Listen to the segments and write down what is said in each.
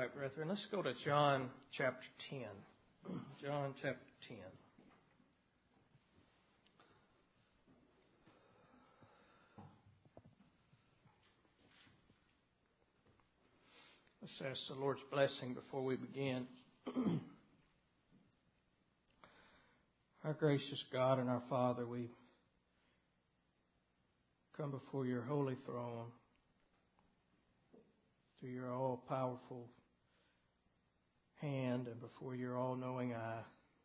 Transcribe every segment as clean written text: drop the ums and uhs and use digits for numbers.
right, brethren, let's go to John chapter 10. John chapter 10. Let's ask the Lord's blessing before we begin. Our gracious God and our Father, we come before your holy throne through your all-powerful hand and before your all-knowing eye.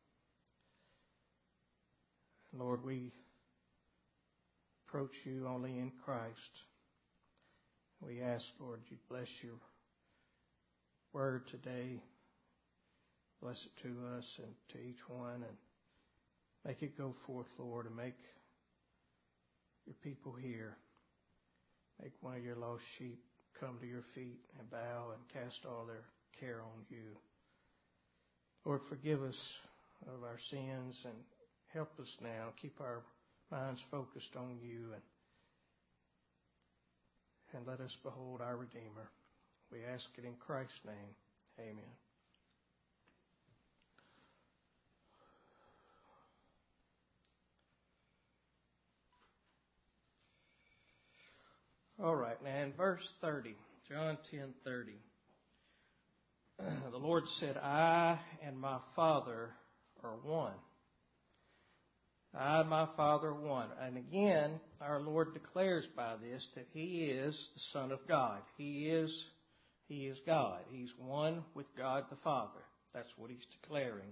Lord, we approach you only in Christ. We ask, Lord, you bless your word today. Bless it to us and to each one, and make it go forth, Lord, and make your people here. Make one of your lost sheep come to your feet and bow and cast all their care on you. Lord, forgive us of our sins and help us now. Keep our minds focused on you and let us behold our Redeemer. We ask it in Christ's name. Amen. All right, now in verse 30, John 10:30, the Lord said, I and my Father are one. I and my Father are one. And again, our Lord declares by this that He is the Son of God. He is God. He's one with God the Father. That's what He's declaring.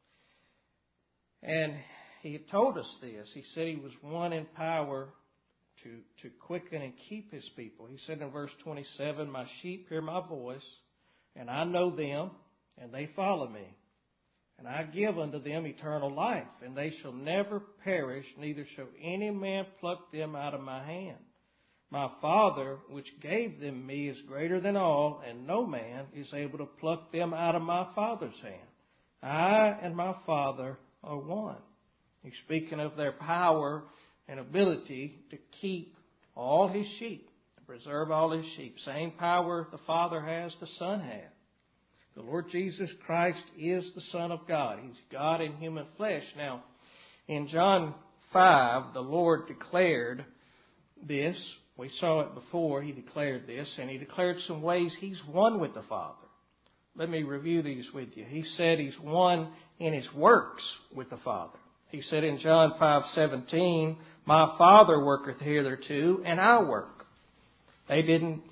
And He had told us this. He said He was one in power to quicken and keep His people. He said in verse 27, my sheep hear my voice, and I know them, and they follow me. And I give unto them eternal life, and they shall never perish, neither shall any man pluck them out of my hand. My Father, which gave them me, is greater than all, and no man is able to pluck them out of my Father's hand. I and my Father are one. He's speaking of their power and ability to keep all His sheep, to preserve all His sheep. Same power the Father has, the Son has. The Lord Jesus Christ is the Son of God. He's God in human flesh. Now, in John 5, the Lord declared this. We saw it before. He declared this, and He declared some ways He's one with the Father. Let me review these with you. He said He's one in His works with the Father. He said in John 5:17, my Father worketh hitherto, and I work. They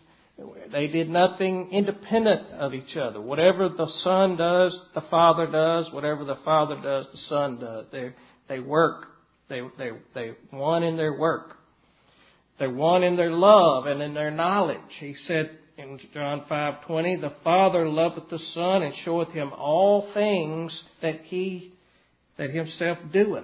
did nothing independent of each other. Whatever the Son does, the Father does. Whatever the Father does, the Son does. They work. They one in their work. They're one in their love and in their knowledge. He said in John 5:20, the Father loveth the Son and showeth Him all things that Himself doeth.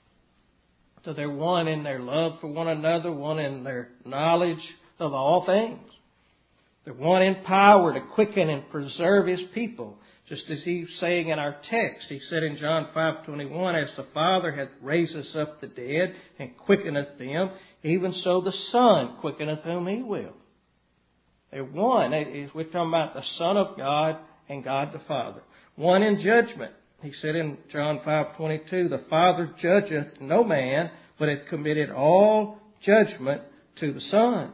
So they're one in their love for one another, one in their knowledge of all things. They're one in power to quicken and preserve His people. Just as He's saying in our text, He said in John 5:21, as the Father hath raised us up the dead and quickeneth them, even so the Son quickeneth whom He will. They're one. We're talking about the Son of God and God the Father. One in judgment. He said in John 5:22, the Father judgeth no man, but hath committed all judgment to the Son.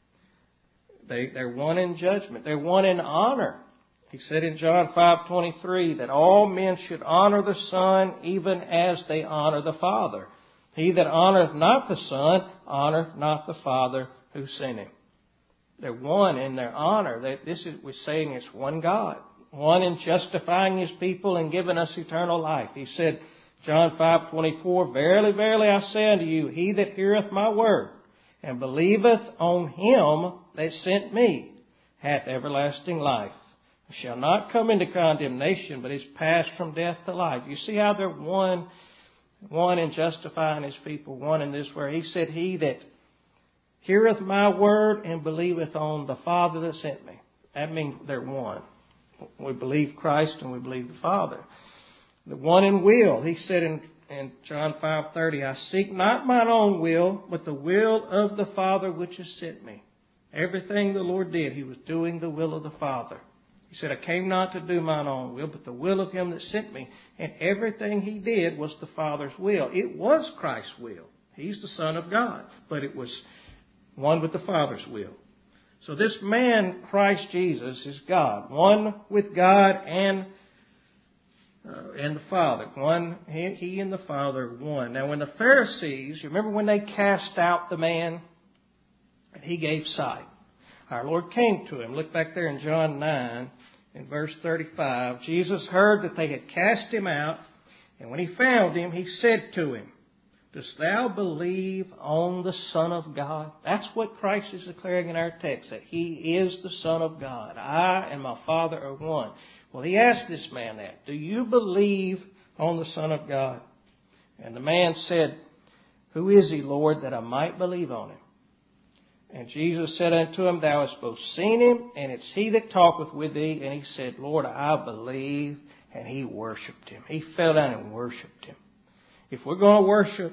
They're one in judgment. They're one in honor. He said in John 5:23 that all men should honor the Son even as they honor the Father. He that honoreth not the Son honoreth not the Father who sent Him. They're one in their honor. We're saying it's one God. One in justifying His people and giving us eternal life. He said, John 5:24, verily, verily, I say unto you, he that heareth my word and believeth on Him that sent me hath everlasting life, and shall not come into condemnation, but is passed from death to life. You see how they're one in justifying His people, one in this word. He said, he that heareth my word and believeth on the Father that sent me. That means they're one. We believe Christ and we believe the Father. The one in will. He said in John 5:30, I seek not mine own will, but the will of the Father which has sent me. Everything the Lord did, He was doing the will of the Father. He said, I came not to do mine own will, but the will of him that sent me. And everything he did was the Father's will. It was Christ's will. He's the Son of God. But it was one with the Father's will. So this man, Christ Jesus, is God. One with God and the Father. One, he and the Father, one. Now when the Pharisees, you remember when they cast out the man? He gave sight. Our Lord came to him. Look back there in John 9, in verse 35. Jesus heard that they had cast him out, and when he found him, he said to him, Dost thou believe on the Son of God? That's what Christ is declaring in our text, that He is the Son of God. I and my Father are one. Well, He asked this man that. Do you believe on the Son of God? And the man said, Who is He, Lord, that I might believe on Him? And Jesus said unto him, Thou hast both seen Him, and it's He that talketh with thee. And he said, Lord, I believe. And he worshipped Him. He fell down and worshipped Him. If we're going to worship,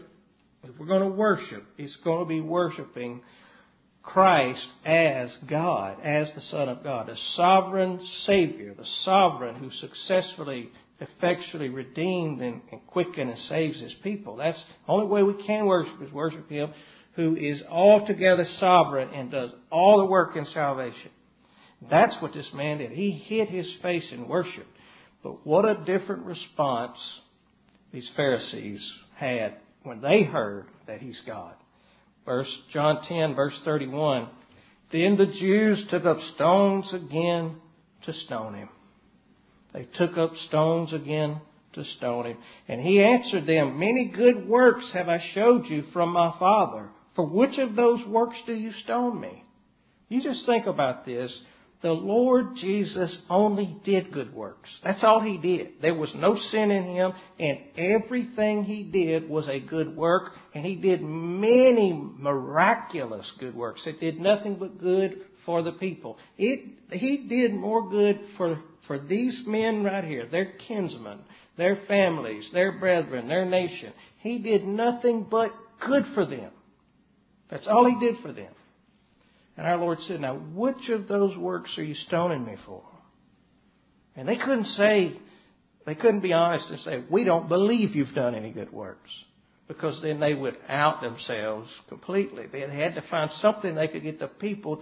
it's going to be worshiping Christ as God, as the Son of God, the sovereign Savior, the sovereign who successfully, effectually redeemed and quickened and saves His people. That's the only way we can worship is worship Him who is altogether sovereign and does all the work in salvation. That's what this man did. He hid his face in worship. But what a different response these Pharisees had when they heard that He's God. John 10, verse 31. Then the Jews took up stones again to stone Him. They took up stones again to stone Him. And He answered them, Many good works have I showed you from my Father. For which of those works do you stone me? You just think about this. The Lord Jesus only did good works. That's all He did. There was no sin in Him, and everything He did was a good work, and He did many miraculous good works. It did nothing but good for the people. He did more good for these men right here, their kinsmen, their families, their brethren, their nation. He did nothing but good for them. That's all He did for them. And our Lord said, Now, which of those works are you stoning me for? And they couldn't be honest and say, We don't believe you've done any good works. Because then they would out themselves completely. They had to find something they could get the people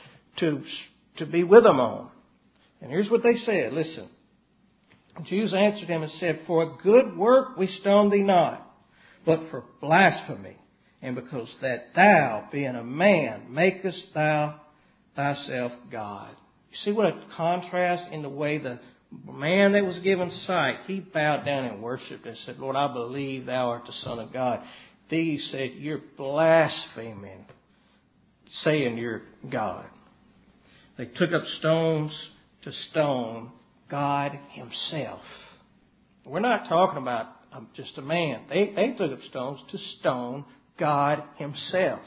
to be with them on. And here's what they said. Listen. The Jews answered Him and said, For a good work we stone thee not, but for blasphemy. And because that thou, being a man, makest thou thyself God. You see what a contrast in the way the man that was given sight, he bowed down and worshipped and said, Lord, I believe thou art the Son of God. These said, You're blaspheming, saying you're God. They took up stones to stone God Himself. We're not talking about just a man. They took up stones to stone God Himself.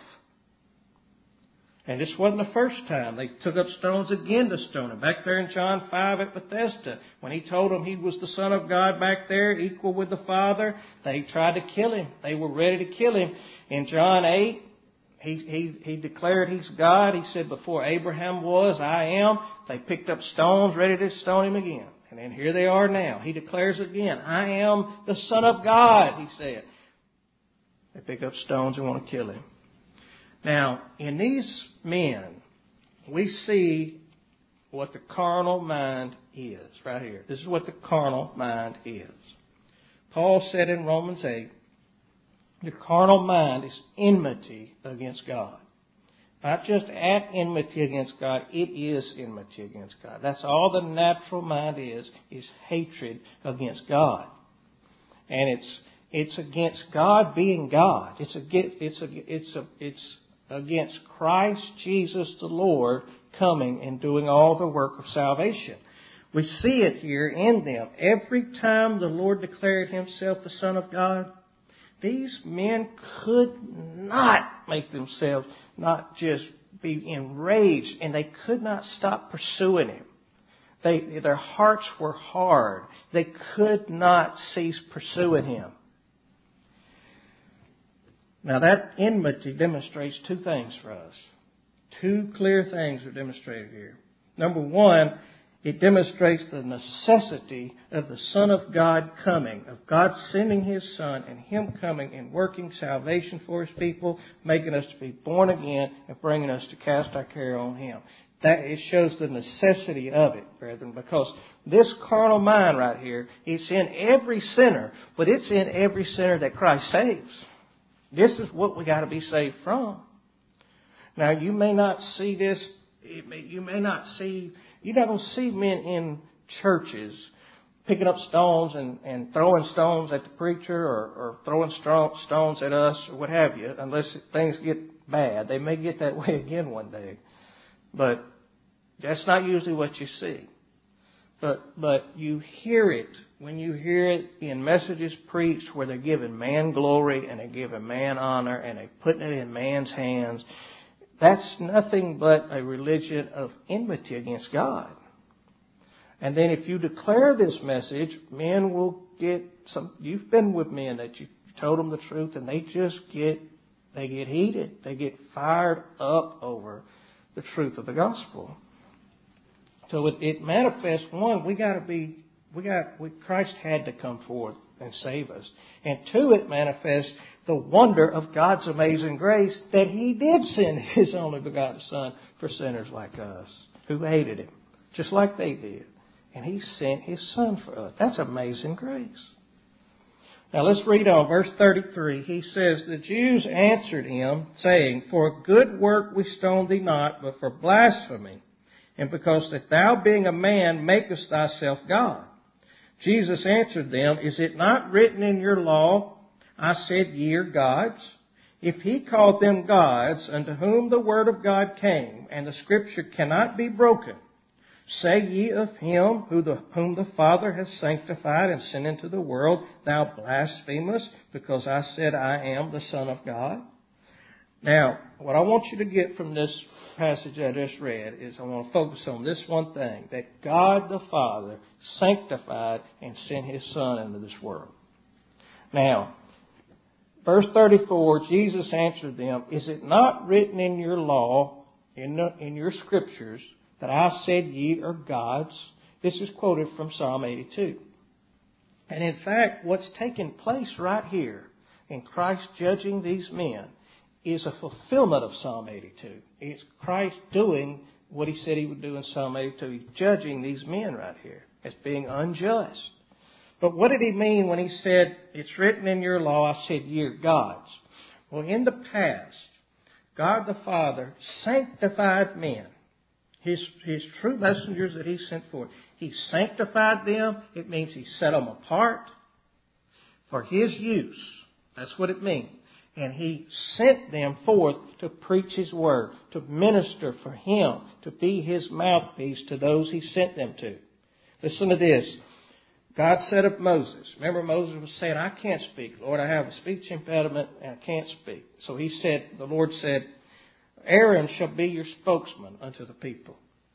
And this wasn't the first time. They took up stones again to stone Him. Back there in John 5 at Bethesda, when He told them He was the Son of God back there, equal with the Father, they tried to kill Him. They were ready to kill Him. In John 8, He declared He's God. He said, Before Abraham was, I am. They picked up stones ready to stone Him again. And then here they are now. He declares again, I am the Son of God, He said. They pick up stones and want to kill Him. Now, in these men, we see what the carnal mind is right here. This is what the carnal mind is. Paul said in Romans 8, the carnal mind is enmity against God. Not just at enmity against God, it is enmity against God. That's all the natural mind is hatred against God. And it's against God being God. It's against Christ Jesus the Lord coming and doing all the work of salvation. We see it here in them. Every time the Lord declared Himself the Son of God, these men could not make themselves not just be enraged, and they could not stop pursuing Him. Their hearts were hard. They could not cease pursuing Him. Now that enmity demonstrates two things for us. Two clear things are demonstrated here. Number one, It demonstrates the necessity of the Son of God coming, of God sending His Son and Him coming and working salvation for His people, making us to be born again and bringing us to cast our care on Him. That it shows the necessity of it, brethren, because this carnal mind right here is in every sinner, but it's in every sinner that Christ saves. This is what we got to be saved from. Now, you may not see this. You're not going to see men in churches picking up stones and throwing stones at the preacher or throwing stones at us or what have you, unless things get bad. They may get that way again one day. But that's not usually what you see. But you hear it when you hear it in messages preached where they're giving man glory and they're giving man honor and they're putting it in man's hands. That's nothing but a religion of enmity against God. And then if you declare this message, men will get some. You've been with men that you told them the truth, and they just get heated. They get fired up over the truth of the gospel. So it manifests. One, Christ had to come forth and save us. And two, it manifests the wonder of God's amazing grace that He did send His only begotten Son for sinners like us who hated Him, just like they did. And He sent His Son for us. That's amazing grace. Now let's read on. Verse 33, he says, "The Jews answered Him, saying, For a good work we stone thee not, but for blasphemy, and because that thou being a man makest thyself God. Jesus answered them, Is it not written in your law, I said ye are gods? If He called them gods, unto whom the word of God came, and the Scripture cannot be broken, say ye of Him whom the Father has sanctified and sent into the world, Thou blasphemest, because I said I am the Son of God?" Now, what I want you to get from this passage I just read is I want to focus on this one thing, that God the Father sanctified and sent His Son into this world. Now, verse 34, Jesus answered them, "Is it not written in your law, in your scriptures, that I said ye are gods?" This is quoted from Psalm 82. And in fact, what's taking place right here in Christ judging these men is a fulfillment of Psalm 82. It's Christ doing what He said He would do in Psalm 82. He's judging these men right here as being unjust. But what did He mean when He said, "It's written in your law, I said ye are gods"? Well, in the past, God the Father sanctified men, His true messengers that He sent forth. He sanctified them. It means He set them apart for His use. That's what it means. And He sent them forth to preach His word, to minister for Him, to be His mouthpiece to those He sent them to. Listen to this. God said of Moses, remember Moses was saying, "I can't speak, Lord, I have a speech impediment and I can't speak." So the Lord said, "Aaron shall be your spokesman unto the people.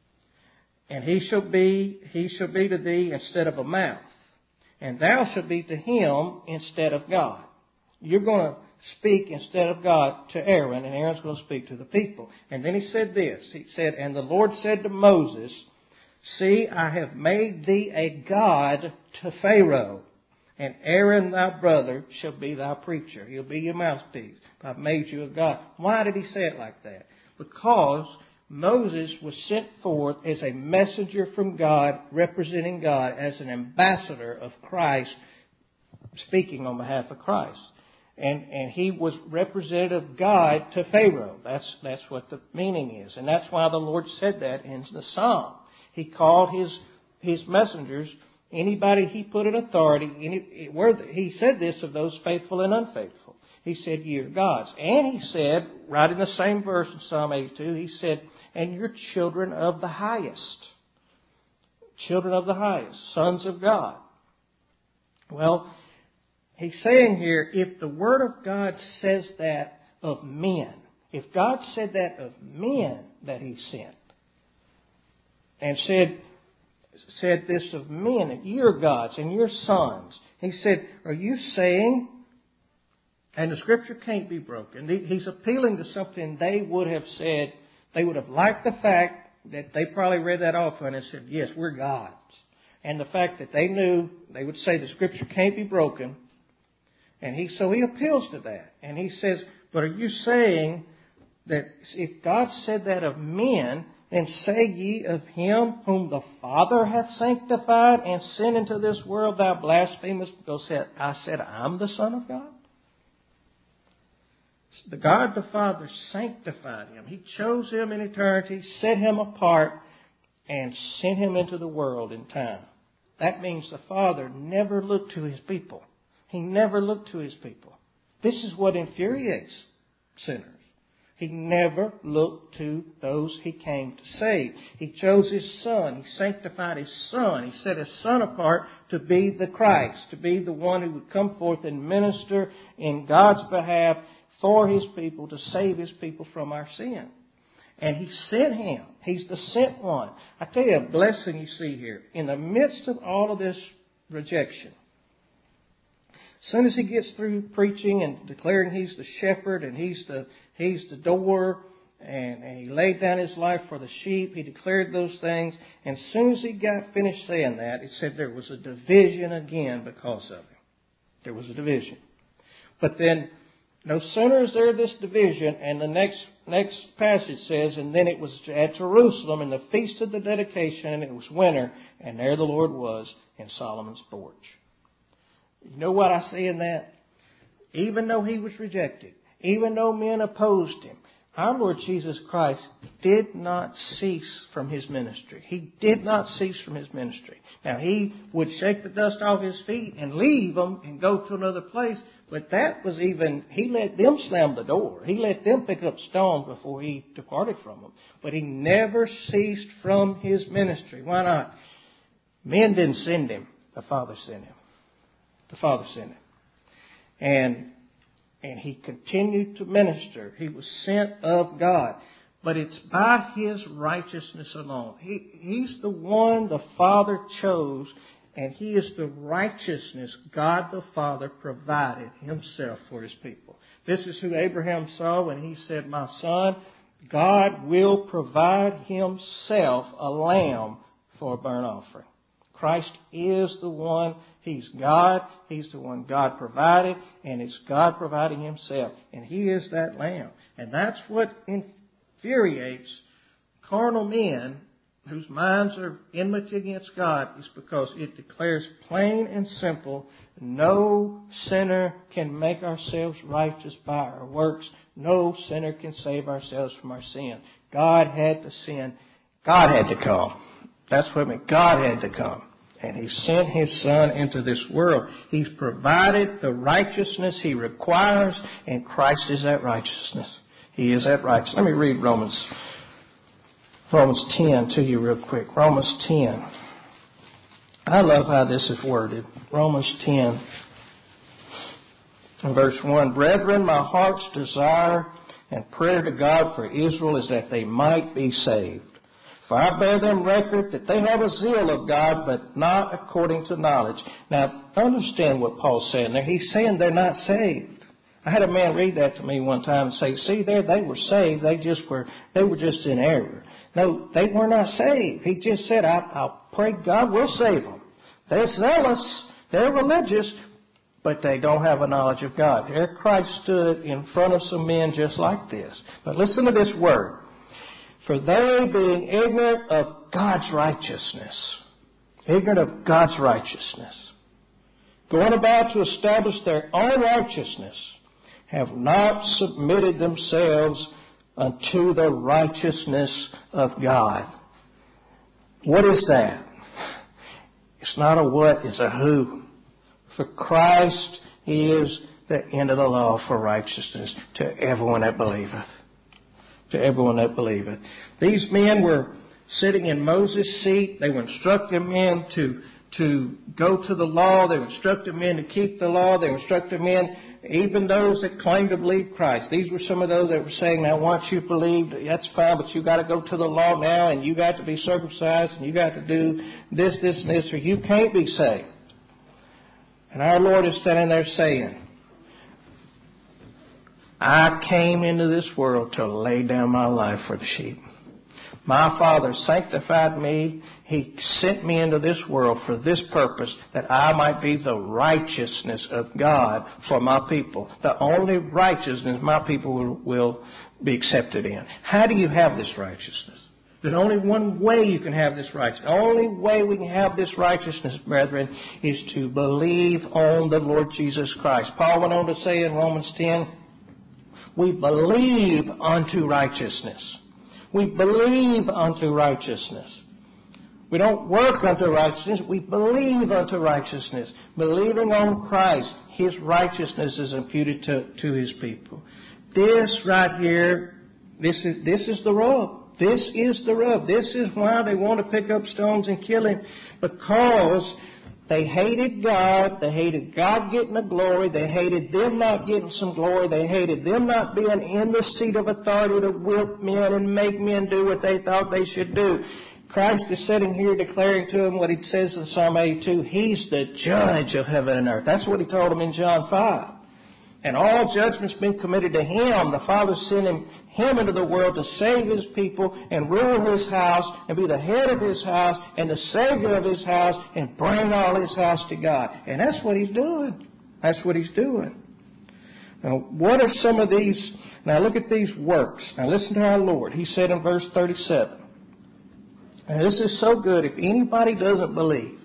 And he shall be to thee instead of a mouth. And thou shalt be to him instead of God." You're going to speak instead of God to Aaron, and Aaron's going to speak to the people. And then He said this. He said, "And the Lord said to Moses, See, I have made thee a God to Pharaoh, and Aaron thy brother shall be thy preacher." He'll be your mouthpiece. I've made you a God. Why did He say it like that? Because Moses was sent forth as a messenger from God, representing God, as an ambassador of Christ, speaking on behalf of Christ. And he was representative of God to Pharaoh. That's what the meaning is. And that's why the Lord said that in the Psalm. He called his messengers, anybody He put in authority, He said this of those faithful and unfaithful. He said, "Ye are gods." And He said, right in the same verse in Psalm 82, He said, "And you're children of the highest." Children of the highest, sons of God. Well, He's saying here, if the Word of God says that of men, if God said that of men that He sent, and said this of men, that you're gods and you're sons, He said, are you saying, and the Scripture can't be broken. He's appealing to something they would have said. They would have liked the fact that they probably read that off and said, yes, we're God's. And the fact that they knew, they would say the Scripture can't be broken. And so he appeals to that. And he says, but are you saying that if God said that of men, then say ye of him whom the Father hath sanctified and sent into this world, thou blasphemest, because I said I'm the Son of God? The God the Father sanctified him. He chose him in eternity, set him apart, and sent him into the world in time. That means the Father never looked to his people. He never looked to his people. This is what infuriates sinners. He never looked to those he came to save. He chose his Son. He sanctified his Son. He set his Son apart to be the Christ, to be the one who would come forth and minister in God's behalf for his people, to save his people from our sin. And he sent him. He's the sent one. I tell you, a blessing you see here. In the midst of all of this rejection, as soon as he gets through preaching and declaring he's the shepherd and he's the door, and he laid down his life for the sheep, he declared those things. And as soon as he got finished saying that, it said there was a division again because of him. There was a division. But then, no sooner is there this division, and the next passage says, and then it was at Jerusalem in the feast of the dedication, and it was winter, and there the Lord was in Solomon's porch. You know what I see in that? Even though he was rejected, even though men opposed him, our Lord Jesus Christ did not cease from his ministry. He did not cease from his ministry. Now, he would shake the dust off his feet and leave them and go to another place. But that was he let them slam the door. He let them pick up stones before he departed from them. But he never ceased from his ministry. Why not? Men didn't send him. The Father sent him. The Father sent him. And he continued to minister. He was sent of God. But it's by his righteousness alone. He's the one the Father chose, and he is the righteousness God the Father provided himself for his people. This is who Abraham saw when he said, my son, God will provide himself a lamb for a burnt offering. Christ is the one. He's God. He's the one God provided, and it's God providing himself. And he is that lamb. And that's what infuriates carnal men whose minds are enmity against God, is because it declares plain and simple, no sinner can make ourselves righteous by our works. No sinner can save ourselves from our sin. God had to sin. God had to come. That's what I mean. God had to come. And he sent his Son into this world. He's provided the righteousness he requires, and Christ is that righteousness. He is that righteousness. Let me read Romans 10 to you real quick. Romans 10. I love how this is worded. Romans 10 and verse 1. Brethren, my heart's desire and prayer to God for Israel is that they might be saved. For I bear them record that they have a zeal of God, but not according to knowledge. Now, understand what Paul's saying there. He's saying they're not saved. I had a man read that to me one time and say, see there, they were saved. They were just in error. No, they were not saved. He just said, I'll pray God will save them. They're zealous. They're religious, but they don't have a knowledge of God. There Christ stood in front of some men just like this. But listen to this word. For they, being ignorant of God's righteousness, going about to establish their own righteousness, have not submitted themselves unto the righteousness of God. What is that? It's not a what, it's a who. For Christ is the end of the law for righteousness to everyone that believeth. To everyone that believeth. These men were sitting in Moses' seat. They were instructing men to go to the law. They were instructing men to keep the law. They were instructing men, even those that claimed to believe Christ. These were some of those that were saying, now once you believe, that's fine, but you got to go to the law now, and you got to be circumcised, and you got to do this, and this, or you can't be saved. And our Lord is standing there saying, I came into this world to lay down my life for the sheep. My Father sanctified me. He sent me into this world for this purpose, that I might be the righteousness of God for my people. The only righteousness my people will be accepted in. How do you have this righteousness? There's only one way you can have this righteousness. The only way we can have this righteousness, brethren, is to believe on the Lord Jesus Christ. Paul went on to say in Romans 10, we believe unto righteousness. We believe unto righteousness. We don't work unto righteousness. We believe unto righteousness. Believing on Christ, His righteousness is imputed to His people. This right here, this is the rub. This is the rub. This is why they want to pick up stones and kill Him. Because they hated God. They hated God getting the glory. They hated them not getting some glory. They hated them not being in the seat of authority to whip men and make men do what they thought they should do. Christ is sitting here declaring to them what He says in Psalm 82. He's the judge of heaven and earth. That's what He told them in John 5. And all judgment's been committed to Him. The Father sent Him into the world to save His people and rule His house and be the head of His house and the Savior of His house and bring all His house to God. And that's what He's doing. That's what He's doing. Now, what are some of these? Now, look at these works. Now, listen to our Lord. He said in verse 37. And this is so good. If anybody doesn't believe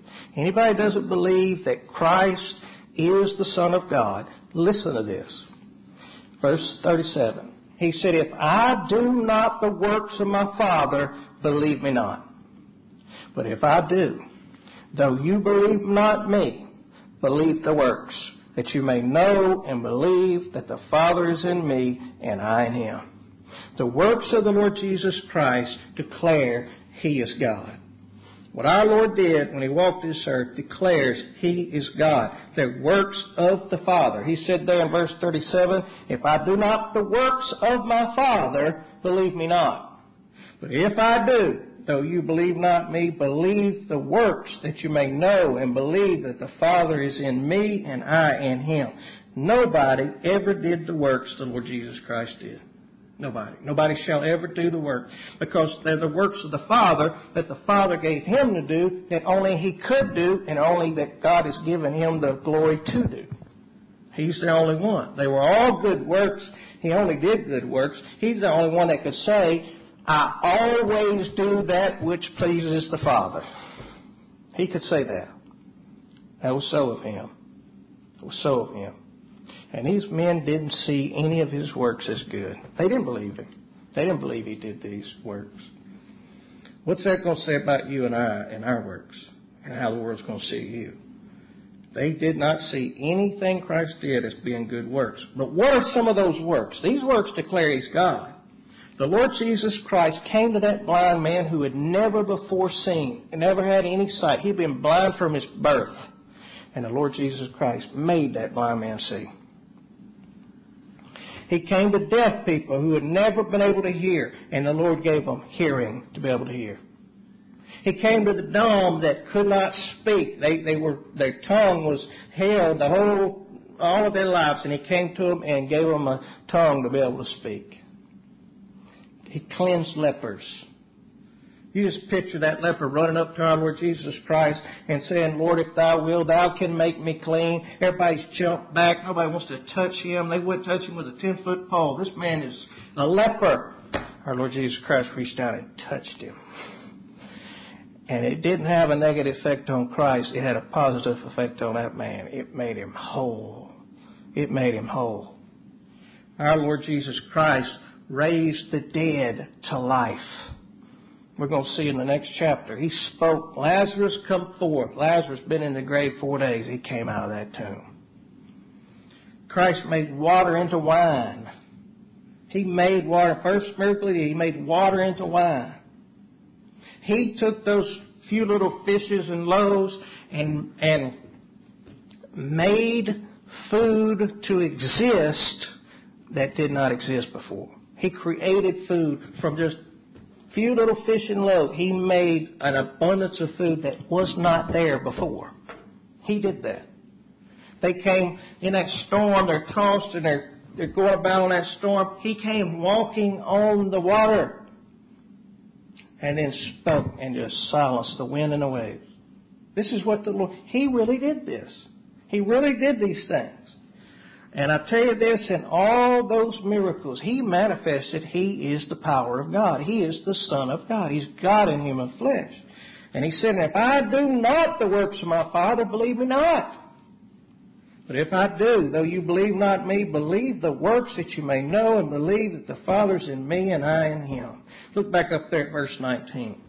that Christ is the Son of God, listen to this. Verse 37. He said, if I do not the works of my Father, believe me not. But if I do, though you believe not me, believe the works, that you may know and believe that the Father is in me and I in Him. The works of the Lord Jesus Christ declare He is God. What our Lord did when He walked this earth declares He is God. The works of the Father. He said there in verse 37, if I do not the works of my Father, believe me not. But if I do, though you believe not me, believe the works, that you may know and believe that the Father is in me and I in Him. Nobody ever did the works the Lord Jesus Christ did. Nobody. Nobody shall ever do the work, because they're the works of the Father that the Father gave Him to do, that only He could do, and only that God has given Him the glory to do. He's the only one. They were all good works. He only did good works. He's the only one that could say, I always do that which pleases the Father. He could say that. That was so of Him. It was so of Him. And these men didn't see any of His works as good. They didn't believe Him. They didn't believe He did these works. What's that going to say about you and I and our works, and how the world's going to see you? They did not see anything Christ did as being good works. But what are some of those works? These works declare He's God. The Lord Jesus Christ came to that blind man who had never before seen and never had any sight. He'd been blind from his birth. And the Lord Jesus Christ made that blind man see. He came to deaf people who had never been able to hear, and the Lord gave them hearing to be able to hear. He came to the dumb that could not speak. Their tongue was held all of their lives, and He came to them and gave them a tongue to be able to speak. He cleansed lepers. You just picture that leper running up to our Lord Jesus Christ and saying, Lord, if Thou will, Thou can make me clean. Everybody's jumped back. Nobody wants to touch him. They wouldn't touch him with a 10-foot pole. This man is a leper. Our Lord Jesus Christ reached down and touched him. And it didn't have a negative effect on Christ. It had a positive effect on that man. It made him whole. It made him whole. Our Lord Jesus Christ raised the dead to life. We're going to see in the next chapter. He spoke, Lazarus, come forth. Lazarus been in the grave 4 days. He came out of that tomb. Christ made water into wine. He made water. First miracle, He made water into wine. He took those few little fishes and loaves and made food to exist that did not exist before. He created food from just few little fish and loaves. He made an abundance of food that was not there before. He did that. They came in that storm. They're tossed and they're going about on that storm. He came walking on the water. and then spoke and just silenced the wind and the waves. This is what the Lord, He really did this. He really did these things. And I tell you this, in all those miracles, He manifested He is the power of God. He is the Son of God. He's God in human flesh. And He said, if I do not the works of my Father, believe me not. But if I do, though you believe not me, believe the works that you may know, and believe that the Father's in me and I in Him. Look back up there at verse 19.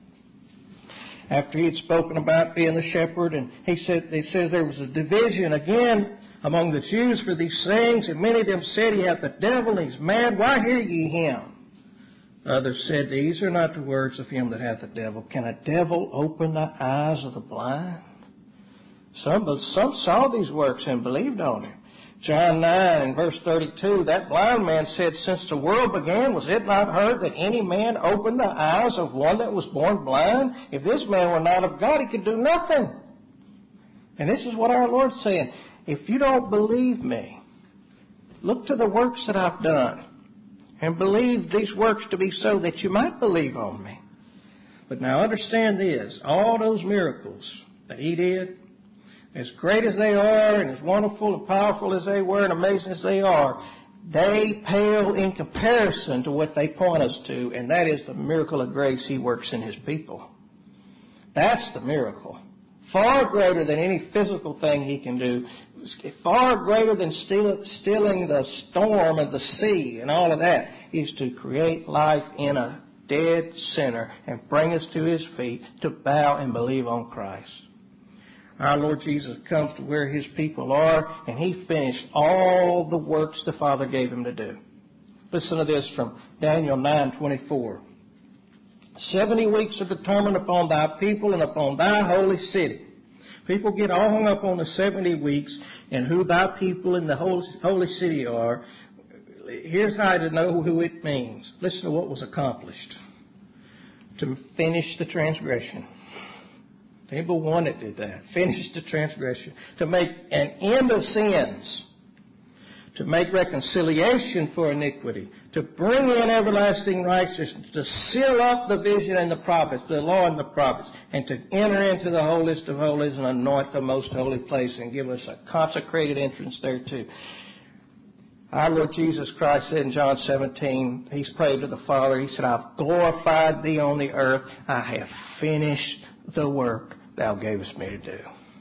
After He had spoken about being the shepherd, and He says there was a division again among the Jews for these things, and many of them said, He hath the devil, and He's mad. Why hear ye Him? Others said, these are not the words of him that hath the devil. Can a devil open the eyes of the blind? Some saw these works and believed on Him. John 9 and verse 32, that blind man said, since the world began, was it not heard that any man opened the eyes of one that was born blind? If this man were not of God, he could do nothing. And this is what our Lord's saying. If you don't believe me, look to the works that I've done and believe these works to be so that you might believe on me. But now understand this, all those miracles that He did, as great as they are and as wonderful and powerful as they were and amazing as they are, they pale in comparison to what they point us to, and that is the miracle of grace He works in His people. That's the miracle. Far greater than any physical thing He can do. Far greater than stilling the storm of the sea and all of that is to create life in a dead sinner and bring us to His feet to bow and believe on Christ. Our Lord Jesus comes to where His people are, and He finished all the works the Father gave Him to do. Listen to this from Daniel 9:24. 70 weeks are determined upon thy people and upon thy holy city. People get all hung up on the 70 weeks and who thy people in the holy city are. Here's how to know who it means. Listen to what was accomplished. To finish the transgression. Table 1 that did that. Finish the transgression. To make an end of sins. To make reconciliation for iniquity. To bring in everlasting righteousness. To seal up the vision and the prophets, the law and the prophets. And to enter into the holiest of holies and anoint the most holy place and give us a consecrated entrance there too. Our Lord Jesus Christ said in John 17, He's prayed to the Father. He said, I've glorified Thee on the earth. I have finished the work Thou gavest me to do.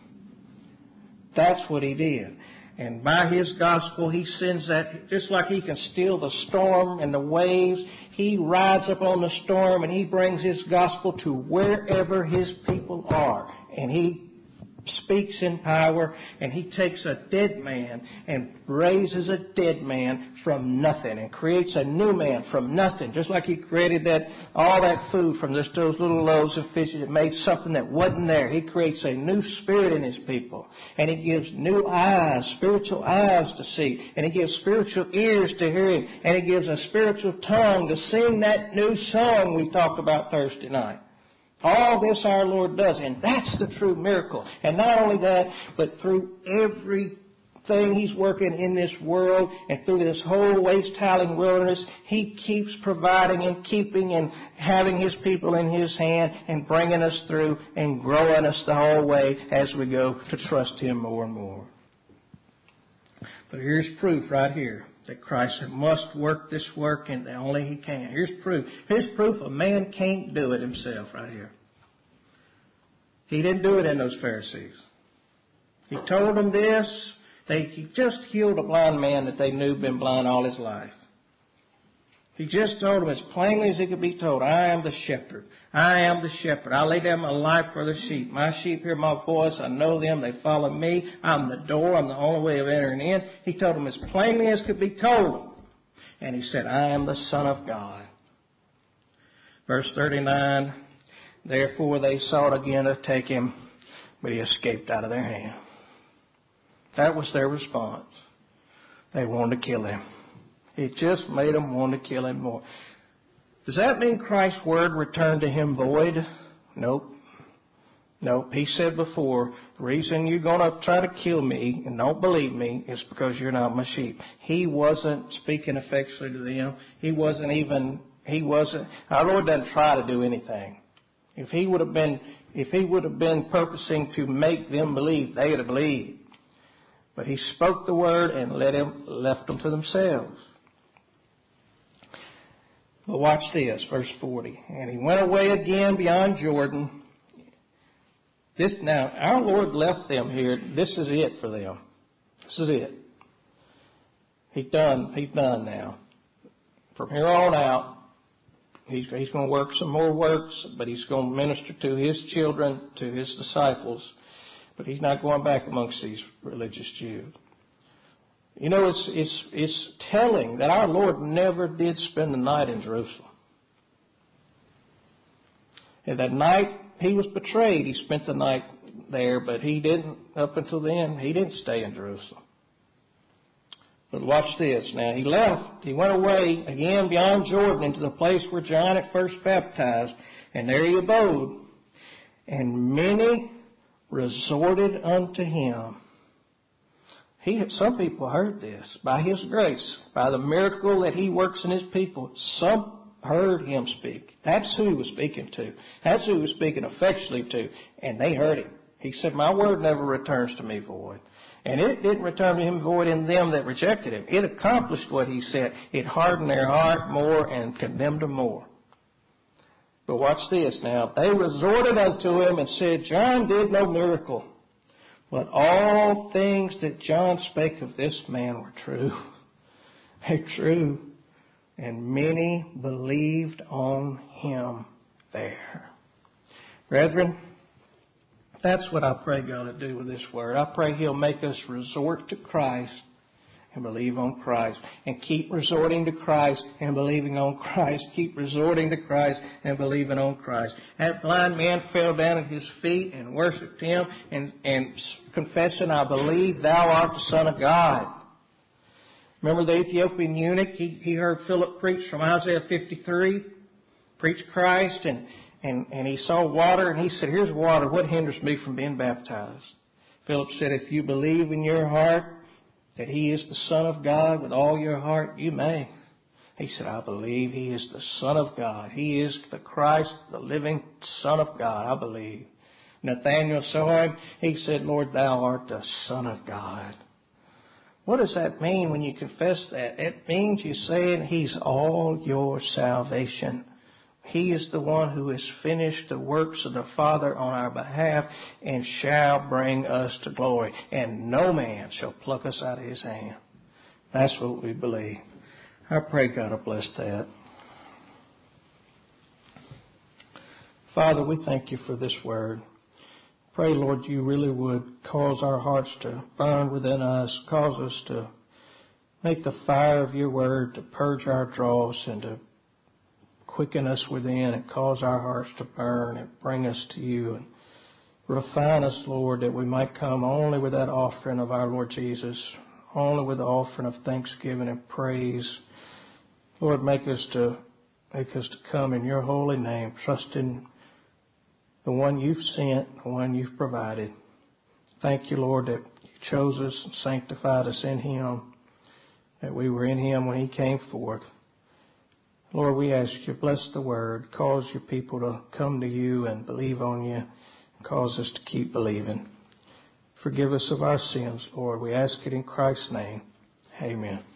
That's what He did. And by His gospel, He sends that, just like He can still the storm and the waves, He rides up on the storm and He brings His gospel to wherever His people are. And He speaks in power, and He takes a dead man and raises a dead man from nothing and creates a new man from nothing. Just like He created all that food from just those little loaves of fish that made something that wasn't there. He creates a new spirit in His people, and He gives new eyes, spiritual eyes to see, and He gives spiritual ears to hear Him, and He gives a spiritual tongue to sing that new song we talked about Thursday night. All this our Lord does, and that's the true miracle. And not only that, but through everything He's working in this world and through this whole waste-howling wilderness, He keeps providing and keeping and having His people in His hand and bringing us through and growing us the whole way as we go to trust Him more and more. But here's proof right here that Christ must work this work and only He can. Here's proof. Here's proof a man can't do it himself right here. He didn't do it in those Pharisees. He told them this. He just healed a blind man that they knew had been blind all his life. He just told them as plainly as he could be told, I am the shepherd. I am the shepherd. I lay down my life for the sheep. My sheep hear my voice. I know them. They follow me. I'm the door. I'm the only way of entering in. He told them as plainly as could be told. And He said, I am the Son of God. Verse 39, therefore they sought again to take Him, but He escaped out of their hand. That was their response. They wanted to kill Him. It just made them want to kill Him more. Does that mean Christ's word returned to Him void? Nope. He said before, the reason you're going to try to kill me and don't believe me is because you're not my sheep. He wasn't speaking effectually to them. He wasn't even He wasn't. Our Lord doesn't try to do anything. If he would have been purposing to make them believe, they'd have believed. But he spoke the word and left them to themselves. But watch this, verse 40. And he went away again beyond Jordan. Now, our Lord left them here. This is it for them. This is it. He's done now. From here on out, he's going to work some more works, but he's going to minister to his children, to his disciples. But he's not going back amongst these religious Jews. You know, it's telling that our Lord never did spend the night in Jerusalem. And that night he was betrayed, he spent the night there, but he didn't, up until then, he didn't stay in Jerusalem. But watch this. Now, he went away again beyond Jordan into the place where John had first baptized, and there he abode. And many resorted unto him. Some people heard this by his grace, by the miracle that he works in his people. Some heard him speak. That's who he was speaking to. That's who he was speaking affectionately to. And they heard him. He said, my word never returns to me void. And it didn't return to him void in them that rejected him. It accomplished what he said. It hardened their heart more and condemned them more. But watch this now. They resorted unto him and said, John did no miracle. But all things that John spake of this man were true. They're true. And many believed on him there. Brethren, that's what I pray God to do with this word. I pray he'll make us resort to Christ and believe on Christ. And keep resorting to Christ and believing on Christ. Keep resorting to Christ and believing on Christ. That blind man fell down at his feet and worshipped him and confessing, I believe thou art the Son of God. Remember the Ethiopian eunuch? He heard Philip preach from Isaiah 53, preach Christ, and he saw water, and he said, here's water. What hinders me from being baptized? Philip said, if you believe in your heart that he is the Son of God with all your heart, you may. He said, I believe he is the Son of God. He is the Christ, the living Son of God. I believe. Nathanael saw him. He said, Lord, thou art the Son of God. What does that mean when you confess that? It means you're saying he's all your salvation. He is the one who has finished the works of the Father on our behalf and shall bring us to glory. And no man shall pluck us out of his hand. That's what we believe. I pray God will bless that. Father, we thank you for this word. Pray, Lord, you really would cause our hearts to burn within us, cause us to make the fire of your word to purge our dross and to quicken us within and cause our hearts to burn and bring us to you and refine us, Lord, that we might come only with that offering of our Lord Jesus, only with the offering of thanksgiving and praise. Lord, make us to come in your holy name, trusting the one you've sent, the one you've provided. Thank you, Lord, that you chose us and sanctified us in him, that we were in him when he came forth. Lord, we ask you, bless the word, cause your people to come to you and believe on you, and cause us to keep believing. Forgive us of our sins, Lord. We ask it in Christ's name. Amen.